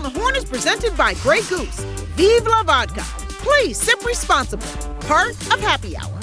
the Horn is presented by Grey Goose. Vive la vodka. Please sip responsibly. Part of Happy Hour.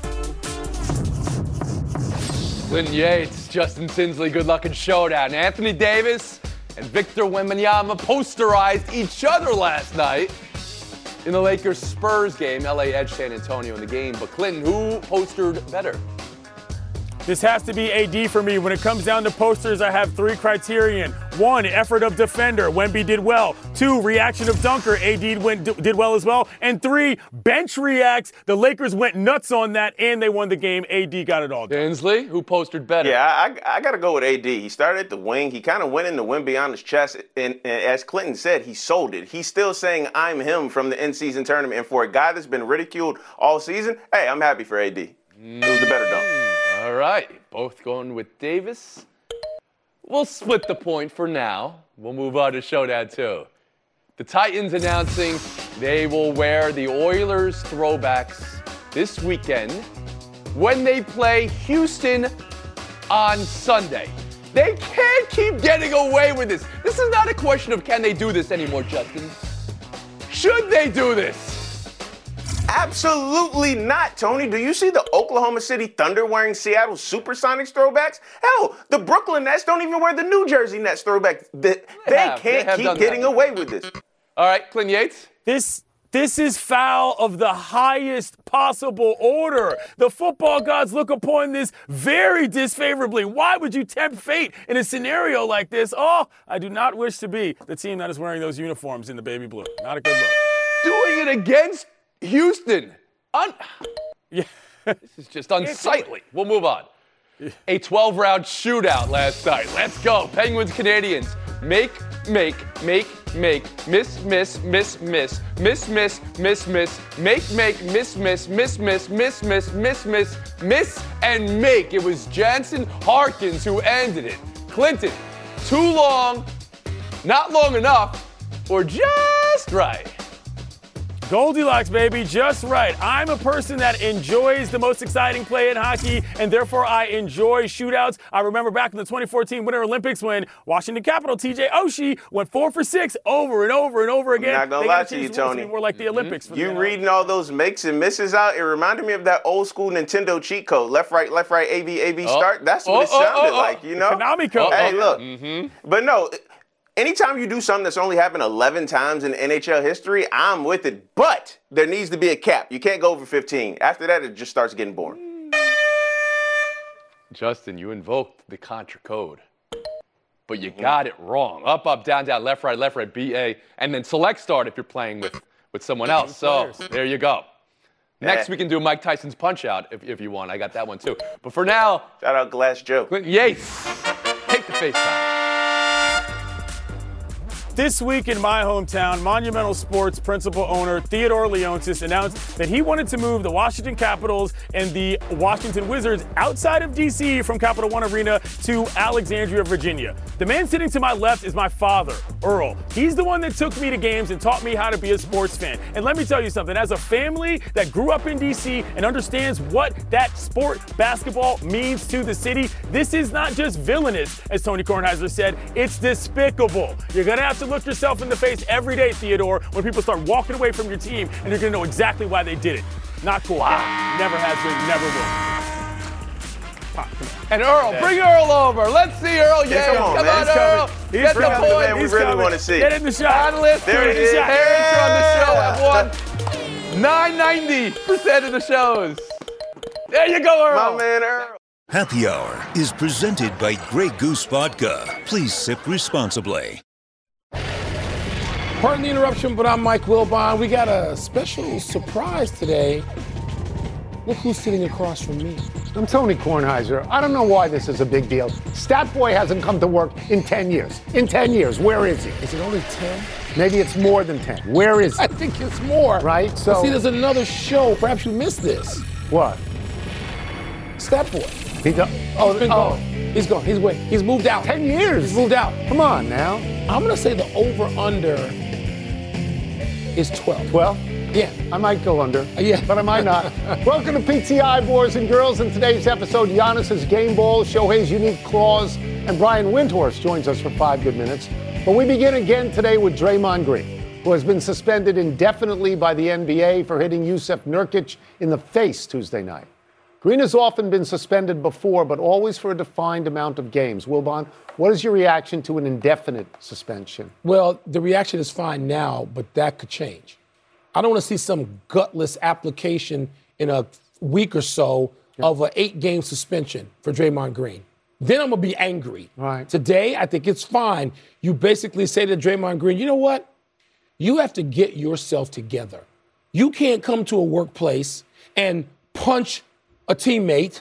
Clinton Yates, Justin Tinsley, good luck in showdown. Anthony Davis and Victor Wembanyama posterized each other last night in the Lakers-Spurs game. LA edged San Antonio in the game. But Clinton, who postered better? This has to be AD for me. When it comes down to posters, I have 3 criterion. 1, effort of defender. Wemby did well. 2, reaction of dunker. AD did well as well. And 3, bench reacts. The Lakers went nuts on that, and they won the game. AD got it all done. Tinsley, who postered better? Yeah, I got to go with AD. He started at the wing. He kind of went into Wembanyama's chest, and as Clinton said, he sold it. He's still saying, I'm him from the in-season tournament. And for a guy that's been ridiculed all season, hey, I'm happy for AD. It was the better dunk. All right, both going with Davis. We'll split the point for now. We'll move on to Showdown 2. The Titans announcing they will wear the Oilers throwbacks this weekend when they play Houston on Sunday. They can't keep getting away with this. This is not a question of can they do this anymore, Justin. Should they do this? Absolutely not, Tony. Do you see the Oklahoma City Thunder wearing Seattle Supersonics throwbacks? Hell, the Brooklyn Nets don't even wear the New Jersey Nets throwbacks. They can't keep getting away with this. All right, Clinton Yates. This is foul of the highest possible order. The football gods look upon this very disfavorably. Why would you tempt fate in a scenario like this? Oh, I do not wish to be the team that is wearing those uniforms in the baby blue. Not a good look. Doing it against Houston. Yeah. This is just unsightly. We'll move on. A 12-round shootout last night. Let's go. Penguins, Canadians. Make, miss, miss, miss, miss, miss, miss, miss, miss, miss, make, miss, miss, miss, miss, miss, miss, miss, and make. It was Jansen Harkins who ended it. Clinton, too long, not long enough, or just right. Goldilocks, baby, just right. I'm a person that enjoys the most exciting play in hockey, and therefore I enjoy shootouts. I remember back in the 2014 Winter Olympics when Washington Capitol TJ Oshie went 4 for 6 over and over and over again. I'm not gonna lie to you, Tony. More like the Olympics. For you reading all those makes and misses out, it reminded me of that old school Nintendo cheat code. Left, right, AB, start. That's what it sounded like, you know? Konami code. Hey, look. But no, anytime you do something that's only happened 11 times in NHL history, I'm with it. But there needs to be a cap. You can't go over 15. After that, it just starts getting boring. Justin, you invoked the Contra code, but you got it wrong. Up, down, left, right, BA, and then select start if you're playing with someone else. So there you go. Next, we can do Mike Tyson's Punch-Out if you want. I got that one too. But for now, shout out Glass Joe. Clinton Yates, take the FaceTime. This week in my hometown, Monumental Sports principal owner Theodore Leonsis announced that he wanted to move the Washington Capitals and the Washington Wizards outside of D.C. from Capital One Arena to Alexandria, Virginia. The man sitting to my left is my father, Earl. He's the one that took me to games and taught me how to be a sports fan. And let me tell you something, as a family that grew up in D.C. and understands what that sport, basketball, means to the city, this is not just villainous, as Tony Kornheiser said, it's despicable. You're going to have to look yourself in the face every day, Theodore, when people start walking away from your team, and you're going to know exactly why they did it. Not cool. Wow. Never has been, never will. And Earl, bring Earl over. Let's see Earl. Yeah, come on, Earl. Get the point. We really want to see. Get in the shot. There it is. Parents are on the show. I've won 990% of the shows. There you go, Earl. My man, Earl. Happy Hour is presented by Grey Goose Vodka. Please sip responsibly. Pardon the interruption, but I'm Mike Wilbon. We got a special surprise today. Look who's sitting across from me. I'm Tony Kornheiser. I don't know why this is a big deal. Statboy hasn't come to work in 10 years. In 10 years, where is he? Is it only 10? Maybe it's more than 10. Where is he? I think it's more. Right? So see, there's another show. Perhaps you missed this. What? Statboy. He's been gone. He's gone. He's away. He's moved out. 10 years. He's moved out. Come on now. I'm going to say the over-under is 12. 12? Yeah. I might go under. Yeah. But I might not. Welcome to PTI, boys and girls. In today's episode, Giannis's game ball, Shohei's unique clause, And Brian Windhorst joins us for 5 good minutes. But we begin again today with Draymond Green, who has been suspended indefinitely by the NBA for hitting Jusuf Nurkic in the face Tuesday night. Green has often been suspended before, but always for a defined amount of games. Wilbon, what is your reaction to an indefinite suspension? Well, the reaction is fine now, but that could change. I don't want to see some gutless application in a week or so of an 8-game suspension for Draymond Green. Then I'm going to be angry. Right. Today, I think it's fine. You basically say to Draymond Green, you know what? You have to get yourself together. You can't come to a workplace and punch a teammate,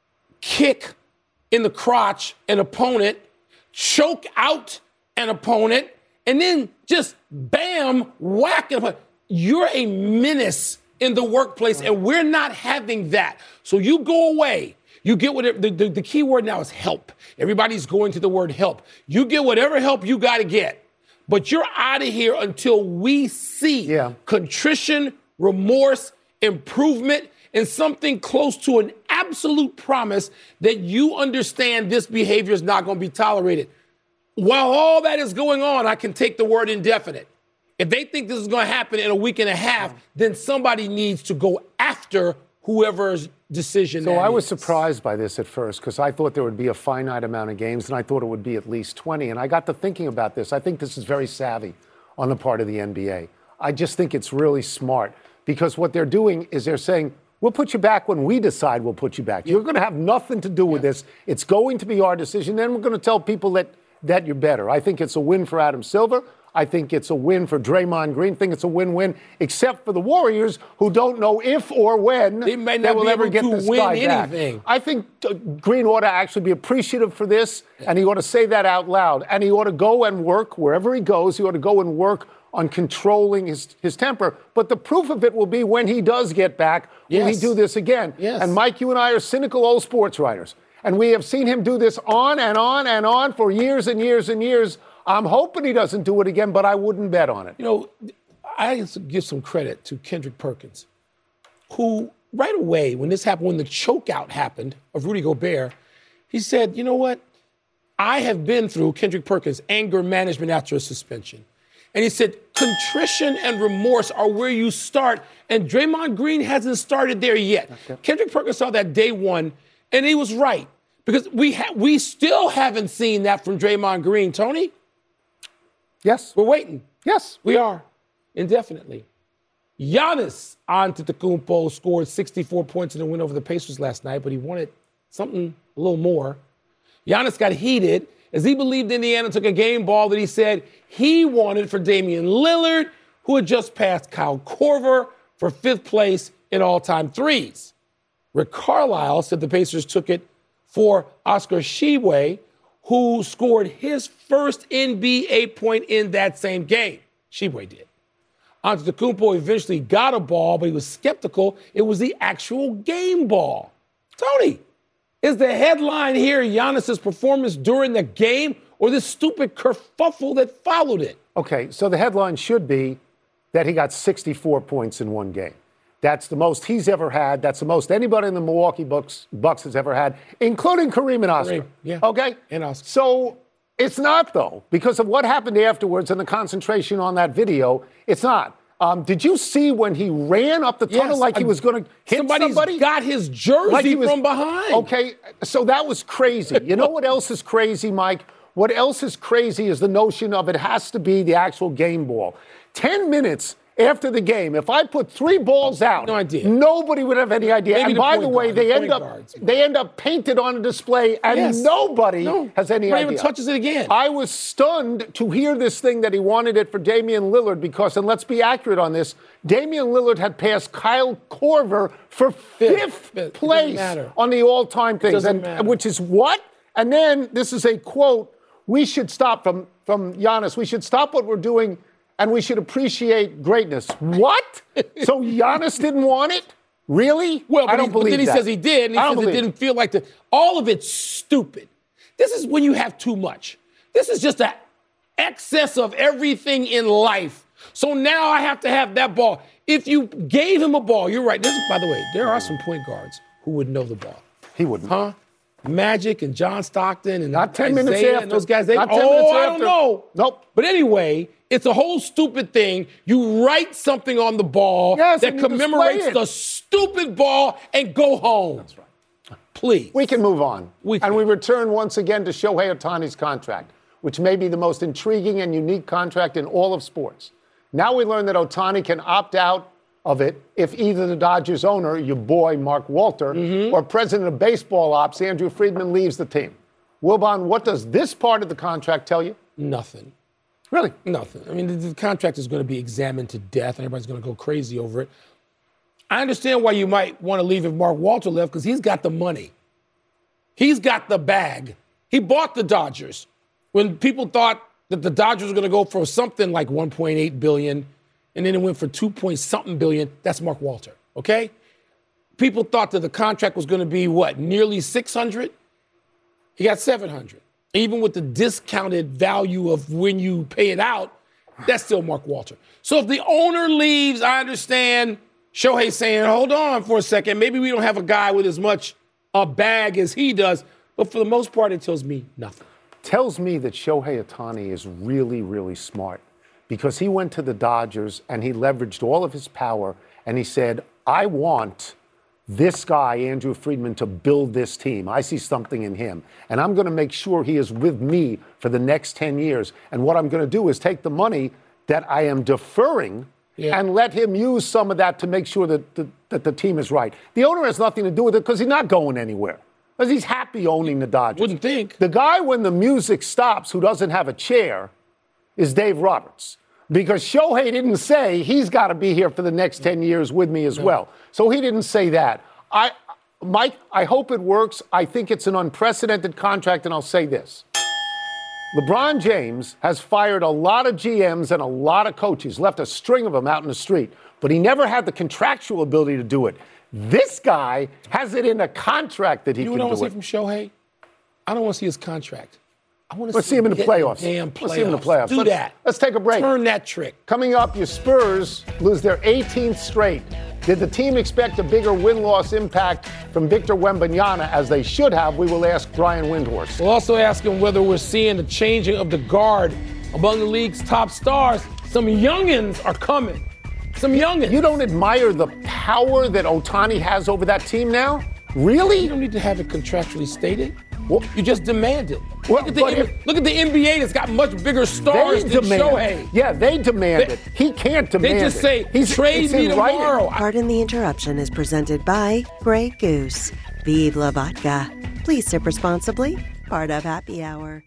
kick in the crotch an opponent, choke out an opponent, and then just bam, whack an opponent. You're a menace in the workplace, and we're not having that. So you go away. You get whatever, the key word now is help. Everybody's going to the word help. You get whatever help you got to get. But you're out of here until we see contrition, remorse, improvement, and something close to an absolute promise that you understand this behavior is not going to be tolerated. While all that is going on, I can take the word indefinite. If they think this is going to happen in a week and a half, then somebody needs to go after whoever's decision. So I was surprised by this at first because I thought there would be a finite amount of games, and I thought it would be at least 20. And I got to thinking about this. I think this is very savvy on the part of the NBA. I just think it's really smart because what they're doing is they're saying, we'll put you back when we decide we'll put you back. You're going to have nothing to do with this. It's going to be our decision. Then we're going to tell people that you're better. I think it's a win for Adam Silver. I think it's a win for Draymond Green. I think it's a win-win, except for the Warriors, who don't know if or when they will ever get this guy back. I think Green ought to actually be appreciative for this, and he ought to say that out loud. And he ought to go and work wherever he goes. He ought to go and work on controlling his temper. But the proof of it will be when he does get back, will he do this again? Yes. And Mike, you and I are cynical old sports writers, and we have seen him do this on and on and on for years and years and years. I'm hoping he doesn't do it again, but I wouldn't bet on it. You know, I give some credit to Kendrick Perkins, who right away, when this happened, when the chokeout happened of Rudy Gobert, he said, you know what? I have been through, Kendrick Perkins, anger management after a suspension. And he said, contrition and remorse are where you start. And Draymond Green hasn't started there yet. Okay. Kendrick Perkins saw that day one, and he was right. Because we still haven't seen that from Draymond Green, Tony. Yes. We're waiting. Yes. We are, indefinitely. Giannis Antetokounmpo scored 64 points in the win over the Pacers last night, but he wanted something a little more. Giannis got heated as he believed Indiana took a game ball that he said he wanted for Damian Lillard, who had just passed Kyle Korver for 5th place in all-time threes. Rick Carlisle said the Pacers took it for Oscar Tshiebwe, who scored his first NBA point in that same game. Tshiebwe did. Antetokounmpo eventually got a ball, but he was skeptical. It was the actual game ball. Tony, is the headline here Giannis's performance during the game or this stupid kerfuffle that followed it? Okay, so the headline should be that he got 64 points in one game. That's the most he's ever had. That's the most anybody in the Milwaukee Bucks has ever had, including Kareem and Oscar. Kareem, yeah. Okay? And Oscar. So it's not, though, because of what happened afterwards and the concentration on that video. It's not. Did you see when he ran up the tunnel like he was going to hit somebody? Somebody's got his jersey from behind. Okay, so that was crazy. You know what else is crazy, Mike? What else is crazy is the notion of it has to be the actual game ball. 10 minutes after the game, if I put 3 balls out, no idea. Nobody would have any idea. Maybe and by the way, they end up painted on a display, and nobody has any idea. Even touches it again. I was stunned to hear this thing that he wanted it for Damian Lillard because, and let's be accurate on this, Damian Lillard had passed Kyle Korver for fifth place on the all-time things, which is what? And then this is a quote: "We should stop from Giannis. We should stop what we're doing." And we should appreciate greatness. What? So Giannis didn't want it? Really? Well, I don't believe that. But then he says he did, and he says it didn't feel like all of it's stupid. This is when you have too much. This is just an excess of everything in life. So now I have to have that ball. If you gave him a ball, you're right. By the way, there are some point guards who would know the ball. He wouldn't. Huh? Magic and John Stockton and Not 10 Isaiah minutes and after. those guys. Not 10 minutes I don't after. know. Nope. But anyway, it's a whole stupid thing. You write something on the ball Yes, that and you commemorates display it. the stupid ball and go home. That's right. Please. We can move on. We And return once again to Shohei Ohtani's contract, which may be the most intriguing and unique contract in all of sports. Now we learn that Ohtani can opt out of it if either the Dodgers owner, your boy Mark Walter, or president of baseball ops, Andrew Friedman, leaves the team. Wilbon, what does this part of the contract tell you? Nothing. Really? Nothing. I mean, the contract is going to be examined to death, and everybody's going to go crazy over it. I understand why you might want to leave if Mark Walter left, because he's got the money. He's got the bag. He bought the Dodgers. When people thought that the Dodgers were going to go for something like $1.8 billion, and then it went for 2-point-something billion, that's Mark Walter, okay? People thought that the contract was going to be, what, nearly $600? He got $700. Even with the discounted value of when you pay it out, that's still Mark Walter. So if the owner leaves, I understand Shohei saying, hold on for a second, maybe we don't have a guy with as much a bag as he does, but for the most part, it tells me nothing. Tells me that Shohei Ohtani is really, really smart because he went to the Dodgers and he leveraged all of his power and he said, I want this guy, Andrew Friedman, to build this team. I see something in him, and I'm going to make sure he is with me for the next 10 years. And what I'm going to do is take the money that I am deferring and let him use some of that to make sure that the team is right. The owner has nothing to do with it because he's not going anywhere. Because he's happy owning the Dodgers. Wouldn't think. The guy, when the music stops, who doesn't have a chair, is Dave Roberts. Because Shohei didn't say he's got to be here for the next 10 years with me as well. So he didn't say that. Mike, I hope it works. I think it's an unprecedented contract, and I'll say this. LeBron James has fired a lot of GMs and a lot of coaches, left a string of them out in the street, but he never had the contractual ability to do it. This guy has it in a contract that he can do it. You know what I want to see from Shohei? I don't want to see his contract. I want to Let's see him in the playoffs. Damn playoffs. Let's see him in the playoffs. Do that. Let's take a break. Turn that trick. Coming up, your Spurs lose their 18th straight. Did the team expect a bigger win-loss impact from Victor Wembanyama as they should have? We will ask Brian Windhorst. We'll also ask him whether we're seeing the changing of the guard among the league's top stars. Some youngins are coming. Some youngins. You don't admire the power that Ohtani has over that team now? Really? You don't need to have it contractually stated. Well, you just demand it. Well, look at the NBA that's got much bigger stars than Shohei. Yeah, they demand it. He can't demand it. They just say, trade me tomorrow. Pardon the Interruption is presented by Grey Goose. Vive la vodka. Please sip responsibly. Part of Happy Hour.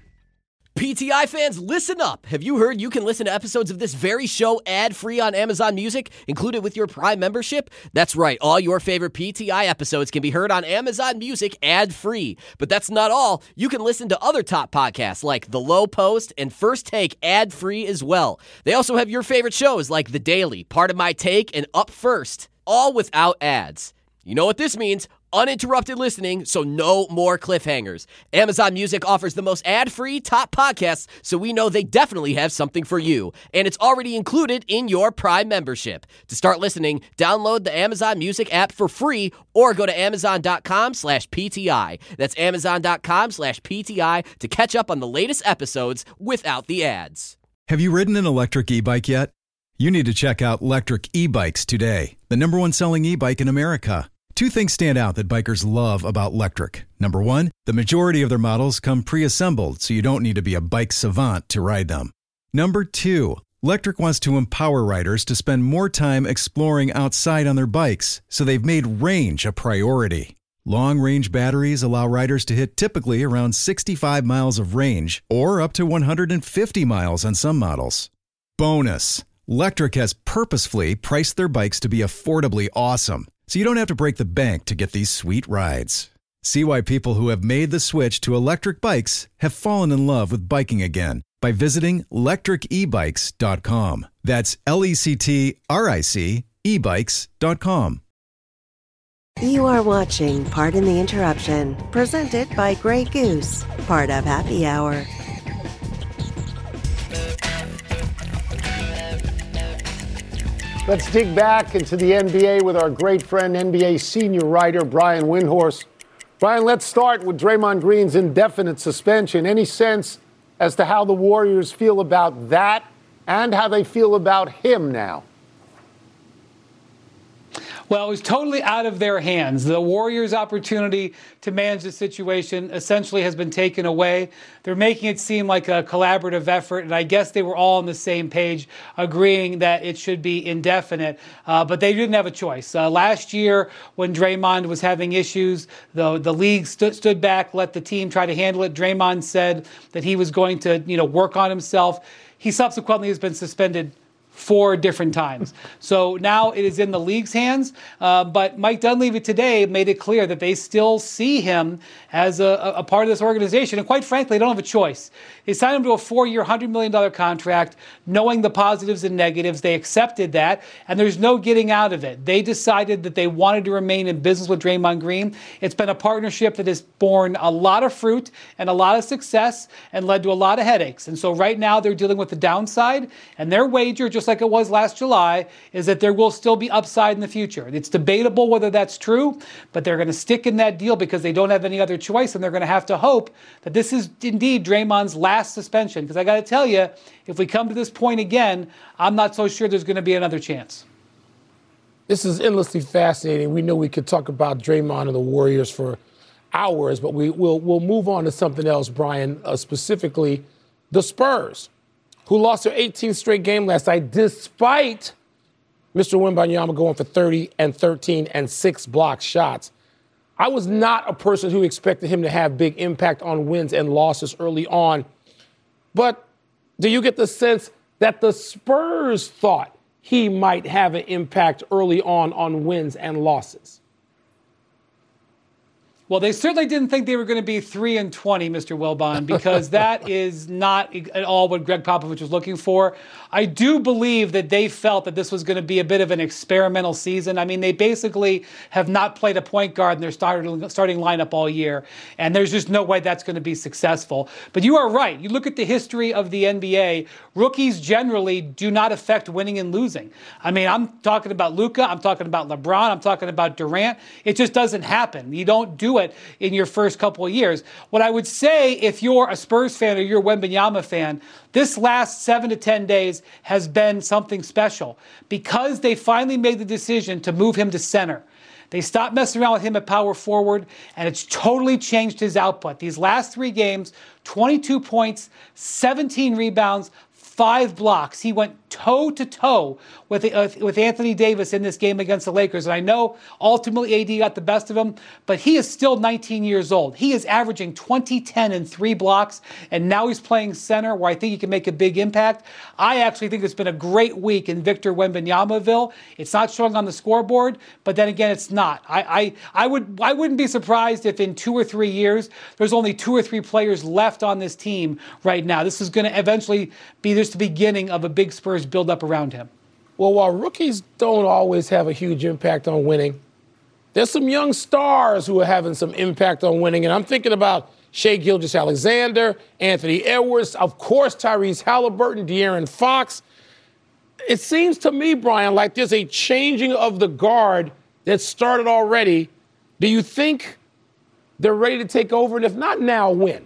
PTI fans, listen up. Have you heard you can listen to episodes of this very show ad-free on Amazon Music, included with your Prime membership? That's right. All your favorite PTI episodes can be heard on Amazon Music ad-free. But that's not all. You can listen to other top podcasts like The Low Post and First Take ad-free as well. They also have your favorite shows like The Daily, Part of My Take, and Up First, all without ads. You know what this means? Uninterrupted listening, so no more cliffhangers. Amazon Music offers the most ad-free top podcasts, so we know they definitely have something for you. And it's already included in your Prime membership. To start listening, download the Amazon Music app for free or go to amazon.com/PTI. That's amazon.com/PTI to catch up on the latest episodes without the ads. Have you ridden an electric e-bike yet? You need to check out Lectric E-Bikes today, the #1 selling e-bike in America. Two things stand out that bikers love about Lectric. Number one, the majority of their models come pre-assembled, so you don't need to be a bike savant to ride them. Number two, Lectric wants to empower riders to spend more time exploring outside on their bikes, so they've made range a priority. Long-range batteries allow riders to hit typically around 65 miles of range, or up to 150 miles on some models. Bonus, Lectric has purposefully priced their bikes to be affordably awesome, so you don't have to break the bank to get these sweet rides. See why people who have made the switch to electric bikes have fallen in love with biking again by visiting lectricebikes.com. That's LECTRIC ebikes.com. You are watching Pardon the Interruption, presented by Grey Goose, part of Happy Hour. Let's dig back into the NBA with our great friend, NBA senior writer Brian Windhorst. Brian, let's start with Draymond Green's indefinite suspension. Any sense as to how the Warriors feel about that and how they feel about him now? Well, it was totally out of their hands. The Warriors' opportunity to manage the situation essentially has been taken away. They're making it seem like a collaborative effort, and I guess they were all on the same page, agreeing that it should be indefinite, but they didn't have a choice. Last year, when Draymond was having issues, the league stood back, let the team try to handle it. Draymond said that he was going to, work on himself. He subsequently has been suspended 4 different times. So now it is in the league's hands. But Mike Dunleavy today made it clear that they still see him as a part of this organization. And quite frankly, they don't have a choice. They signed him to a 4-year, $100 million contract, knowing the positives and negatives. They accepted that, and there's no getting out of it. They decided that they wanted to remain in business with Draymond Green. It's been a partnership that has borne a lot of fruit and a lot of success and led to a lot of headaches. And so right now they're dealing with the downside, and their wager, just like it was last July, is that there will still be upside in the future. It's debatable whether that's true, but they're going to stick in that deal because they don't have any other choice, and they're going to have to hope that this is indeed Draymond's last suspension. Because I got to tell you, if we come to this point again, I'm not so sure there's going to be another chance. This is endlessly fascinating. We know we could talk about Draymond and the Warriors for hours, but we'll move on to something else, Brian, specifically the Spurs, who lost their 18th straight game last night, despite Mr. Wembanyama going for 30 and 13 and 6 blocked shots. I was not a person who expected him to have big impact on wins and losses early on. But do you get the sense that the Spurs thought he might have an impact early on wins and losses? Well, they certainly didn't think they were going to be 3-20, Mr. Wilbon, because that is not at all what Greg Popovich was looking for. I do believe that they felt that this was going to be a bit of an experimental season. I mean, they basically have not played a point guard in their starting lineup all year, and there's just no way that's going to be successful. But you are right. You look at the history of the NBA, rookies generally do not affect winning and losing. I mean, I'm talking about Luka, I'm talking about LeBron, I'm talking about Durant. It just doesn't happen. You don't do it in your first couple of years. What I would say, if you're a Spurs fan or you're a Wembanyama fan, this last 7 to 10 days has been something special because they finally made the decision to move him to center. They stopped messing around with him at power forward, and it's totally changed his output. These last 3 games, 22 points, 17 rebounds, 5 blocks. He went toe-to-toe with Anthony Davis in this game against the Lakers. And I know ultimately AD got the best of him, but he is still 19 years old. He is averaging 20, 10, and 3 blocks, and now he's playing center where I think he can make a big impact. I actually think it's been a great week in Victor Wembanyamaville. It's not showing on the scoreboard, but then again, it's not. I wouldn't be surprised if in 2 or 3 years, there's only 2 or 3 players left on this team right now. This is going to eventually be just the beginning of a big Spurs build up around him. Well, while rookies don't always have a huge impact on winning, there's some young stars who are having some impact on winning. And I'm thinking about Shai Gilgeous-Alexander, Anthony Edwards, of course, Tyrese Halliburton, De'Aaron Fox. It seems to me, Brian, like there's a changing of the guard that started already. Do you think they're ready to take over? And if not now, when?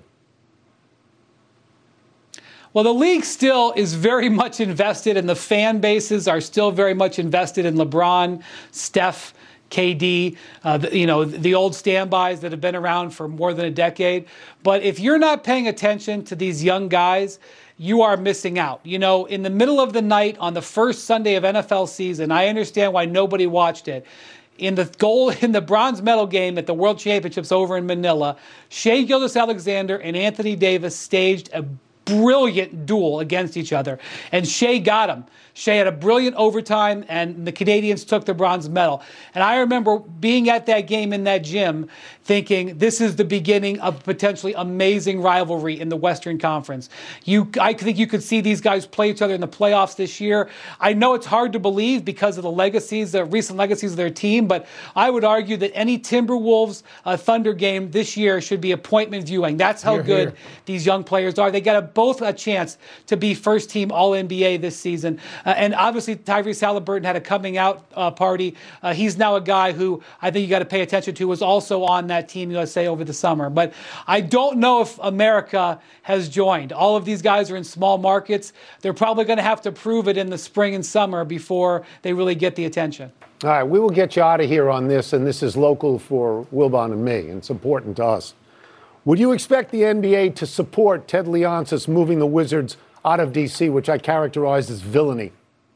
Well, the league still is very much invested, and the fan bases are still very much invested in LeBron, Steph, KD, the old standbys that have been around for more than a decade. But if you're not paying attention to these young guys, you are missing out. You know, in the middle of the night on the first Sunday of NFL season, I understand why nobody watched it. In the bronze medal game at the World Championships over in Manila, Shai Gilgeous-Alexander and Anthony Davis staged a brilliant duel against each other, and Shai got him. Shai had a brilliant overtime, and the Canadians took the bronze medal. And I remember being at that game in that gym thinking this is the beginning of potentially amazing rivalry in the Western Conference. I think you could see these guys play each other in the playoffs this year. I know it's hard to believe because of the recent legacies of their team, but I would argue that any Timberwolves Thunder game this year should be appointment viewing. That's how good these young players are. They got a both a chance to be first-team All-NBA this season. And obviously, Tyrese Halliburton had a coming-out party. He's now a guy who I think you got to pay attention to, was also on that Team USA over the summer. But I don't know if America has joined. All of these guys are in small markets. They're probably going to have to prove it in the spring and summer before they really get the attention. All right, we will get you out of here on this, and this is local for Wilbon and me, and it's important to us. Would you expect the NBA to support Ted Leonsis moving the Wizards out of D.C., which I characterized as villainy?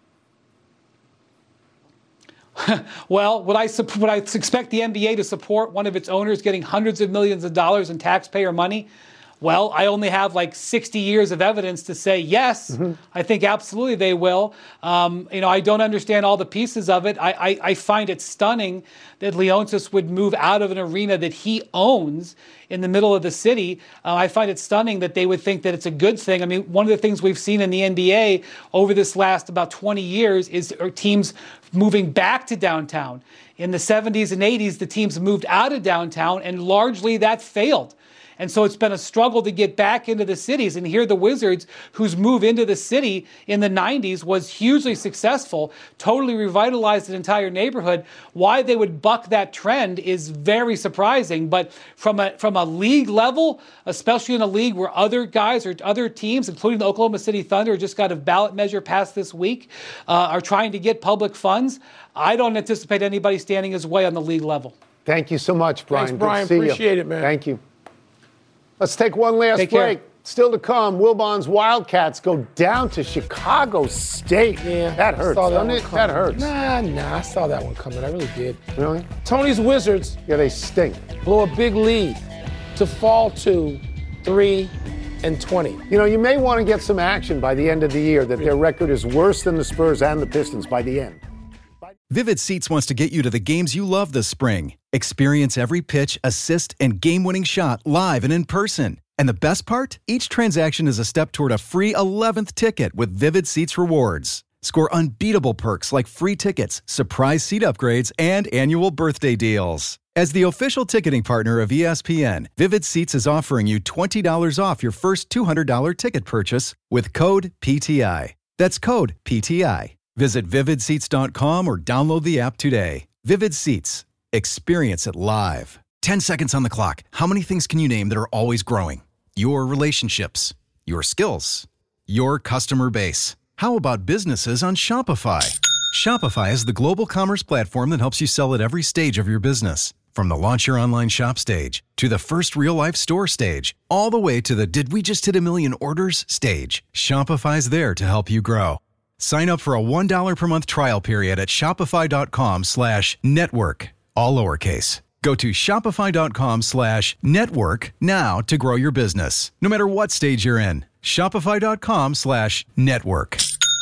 Well, would I expect the NBA to support one of its owners getting hundreds of millions of dollars in taxpayer money? Well, I only have like 60 years of evidence to say yes. I think absolutely they will. I don't understand all the pieces of it. I find it stunning that Leonsis would move out of an arena that he owns in the middle of the city. I find it stunning that they would think that it's a good thing. I mean, one of the things we've seen in the NBA over this last about 20 years is teams moving back to downtown. In the 70s and 80s, the teams moved out of downtown, and largely that failed. And so it's been a struggle to get back into the cities. And here the Wizards, whose move into the city in the 90s was hugely successful, totally revitalized an entire neighborhood. Why they would buck that trend is very surprising. But from a league level, especially in a league where other guys or other teams, including the Oklahoma City Thunder, just got a ballot measure passed this week, are trying to get public funds, I don't anticipate anybody standing his way on the league level. Thank you so much, Brian. Thanks, Brian. Good to see Appreciate you. it, man. Thank you. Let's take one last break. Care. Still to come, Wilbon's Wildcats go down to Chicago State. Yeah, that hurts, doesn't it? That hurts. Nah, I saw that one coming. I really did. Really? Tony's Wizards. Yeah, they stink. Blow a big lead to fall to 3-20. You know, you may want to get some action by the end of the year that their record is worse than the Spurs and the Pistons by the end. Vivid Seats wants to get you to the games you love this spring. Experience every pitch, assist, and game-winning shot live and in person. And the best part? Each transaction is a step toward a free 11th ticket with Vivid Seats rewards. Score unbeatable perks like free tickets, surprise seat upgrades, and annual birthday deals. As the official ticketing partner of ESPN, Vivid Seats is offering you $20 off your first $200 ticket purchase with code PTI. That's code PTI. Visit vividseats.com or download the app today. Vivid Seats. Experience it live. 10 seconds on the clock. How many things can you name that are always growing? Your relationships, your skills, your customer base. How about businesses on Shopify? Shopify is the global commerce platform that helps you sell at every stage of your business. From the launch your online shop stage, to the first real-life store stage, all the way to the did we just hit 1 million orders stage. Shopify's there to help you grow. Sign up for a $1 per month trial period at shopify.com/network, all lowercase. Go to shopify.com/network now to grow your business, no matter what stage you're in. Shopify.com/network.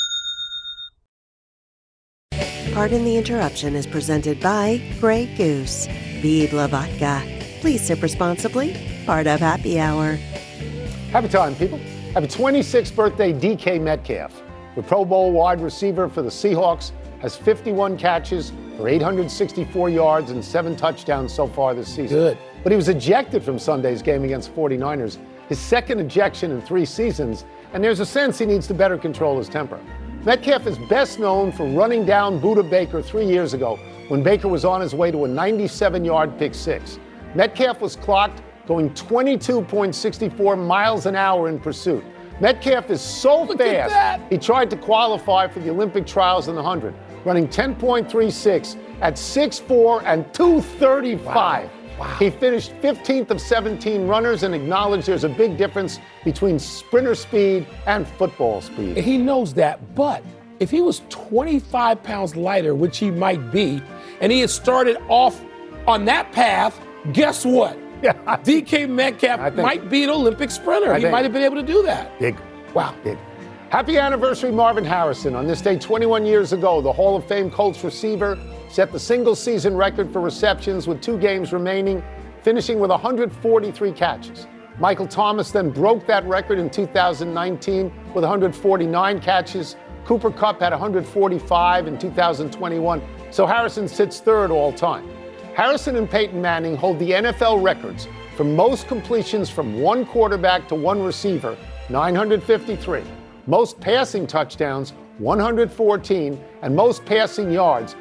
Pardon the Interruption is presented by Grey Goose. Vive la vodka. Please sip responsibly. Part of Happy Hour. Happy time, people. Happy 26th birthday, DK Metcalf. The Pro Bowl wide receiver for the Seahawks has 51 catches for 864 yards and 7 touchdowns so far this season. Good. But he was ejected from Sunday's game against 49ers, his second ejection in 3 seasons, and there's a sense he needs to better control his temper. Metcalf is best known for running down Budda Baker 3 years ago when Baker was on his way to a 97-yard pick six. Metcalf was clocked going 22.64 miles an hour in pursuit. Metcalf is so fast, he tried to qualify for the Olympic trials in the 100, running 10.36 at 6'4 and 235. Wow. He finished 15th of 17 runners and acknowledged there's a big difference between sprinter speed and football speed. He knows that, but if he was 25 pounds lighter, which he might be, and he had started off on that path, guess what? Yeah, DK Metcalf might be an Olympic sprinter. He might have been able to do that. Big. Wow. Big. Happy anniversary, Marvin Harrison. On this day 21 years ago, the Hall of Fame Colts receiver set the single-season record for receptions with 2 games remaining, finishing with 143 catches. Michael Thomas then broke that record in 2019 with 149 catches. Cooper Kupp had 145 in 2021, so Harrison sits third all time. Harrison and Peyton Manning hold the NFL records for most completions from one quarterback to one receiver 953. Most passing touchdowns, 114. And most passing yards,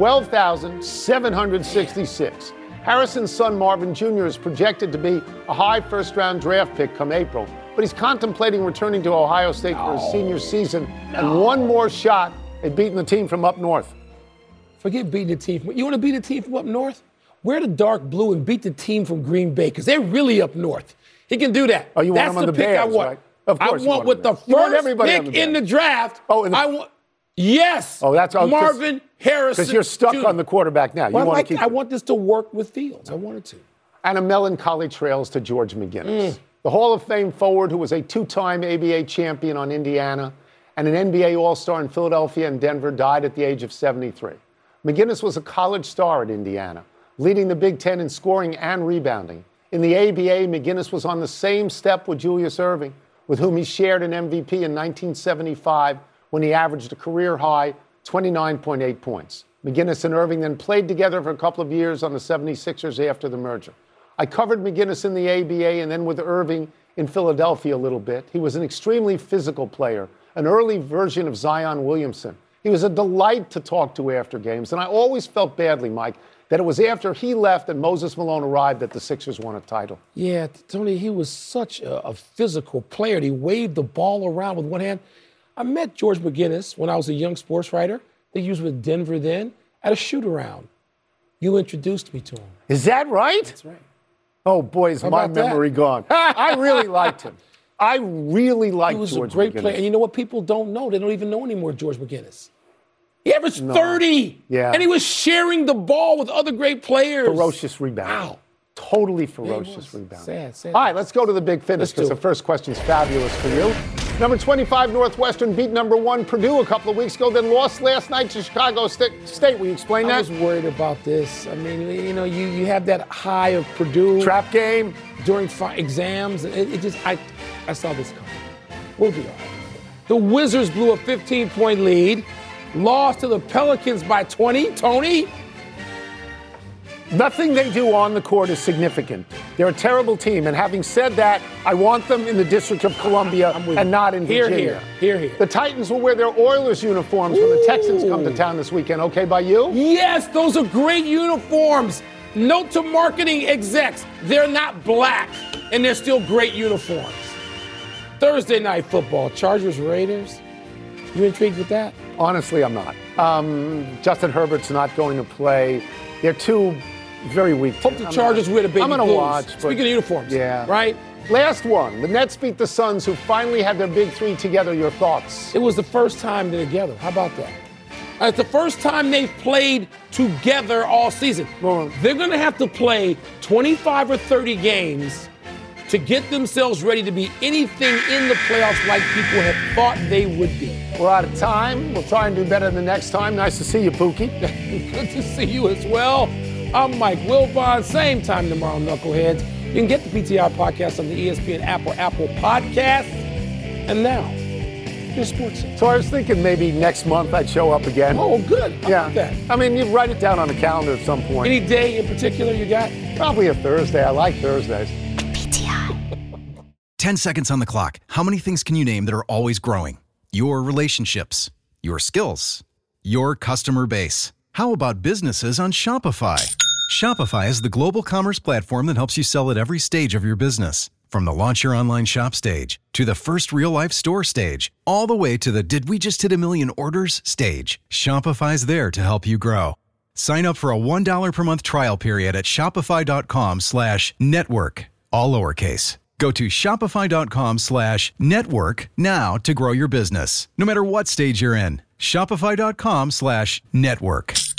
12,766. Harrison's son Marvin Jr. is projected to be a high first-round draft pick come April, but he's contemplating returning to Ohio State for his senior season and one more shot at beating the team from up north. Forget beating the team. You want to beat a team from up north? Wear the dark blue and beat the team from Green Bay, because they're really up north. He can do that. Oh, you want him on the pick Bears, I want. right? Of course I want with the first pick in the draft. Oh, I want. Yes. Oh, that's Marvin Harrison. Because you're stuck Jr. on the quarterback now. Well, I want this to work with Fields. I want it to. And a melancholy trails to George McGinnis. The Hall of Fame forward who was a two-time ABA champion on Indiana and an NBA All-Star in Philadelphia and Denver died at the age of 73. McGinnis was a college star at Indiana, leading the Big Ten in scoring and rebounding. In the ABA, McGinnis was on the same step with Julius Erving, with whom he shared an MVP in 1975 when he averaged a career-high 29.8 points. McGinnis and Erving then played together for a couple of years on the 76ers after the merger. I covered McGinnis in the ABA and then with Erving in Philadelphia a little bit. He was an extremely physical player, an early version of Zion Williamson. He was a delight to talk to after games, and I always felt badly, Mike, that it was after he left and Moses Malone arrived that the Sixers won a title. Yeah, Tony, he was such a physical player. He waved the ball around with one hand. I met George McGinnis when I was a young sports writer. He was with Denver then at a shoot-around. You introduced me to him. Is that right? That's right. Oh, boy, is my memory gone. I really liked him. I really liked George McGinnis. He was a great player. And you know what people don't know? They don't even know anymore George McGinnis. He averaged 30. Yeah. And he was sharing the ball with other great players. Ferocious rebound. Wow. Totally ferocious rebound. Sad. All right, let's go to the big finish because the first question's fabulous for you. Number 25, Northwestern beat number 1 Purdue a couple of weeks ago, then lost last night to Chicago State. Will you explain that? I was worried about this. I mean, you know, you have that high of Purdue. Trap game. During exams. I saw this coming. We'll be all right. The Wizards blew a 15-point lead, lost to the Pelicans by 20. Tony? Nothing they do on the court is significant. They're a terrible team, and having said that, I want them in the District of Columbia and not in Virginia. Here. The Titans will wear their Oilers uniforms when the Texans come to town this weekend. Okay by you? Yes, those are great uniforms. Note to marketing execs, they're not black, and they're still great uniforms. Thursday night football, Chargers, Raiders. You intrigued with that? Honestly, I'm not. Justin Herbert's not going to play. They're two very weak. Hope the Chargers wear the baby I'm going to blues. watch. Speaking of uniforms, yeah. Right? Last one. The Nets beat the Suns, who finally had their big three together. Your thoughts? It was the first time they're together. How about that? It's the first time they've played together all season. They're going to have to play 25 or 30 games to get themselves ready to be anything in the playoffs like people have thought they would be. We're out of time. We'll try and do better the next time. Nice to see you, Pookie. Good to see you as well. I'm Mike Wilbon. Same time tomorrow, Knuckleheads. You can get the PTI podcast on the ESPN Apple Podcasts. And now, your sports. So I was thinking maybe next month I'd show up again. Oh, good. How about that? I mean, you write it down on the calendar at some point. Any day in particular you got? Probably a Thursday. I like Thursdays. PTI. 10 seconds on the clock. How many things can you name that are always growing? Your relationships, your skills, your customer base. How about businesses on Shopify? Shopify is the global commerce platform that helps you sell at every stage of your business. From the launch your online shop stage, to the first real-life store stage, all the way to the did we just hit a million orders stage. Shopify's there to help you grow. Sign up for a $1 per month trial period at shopify.com/network, all lowercase. Go to shopify.com/network now to grow your business, no matter what stage you're in. Shopify.com/network.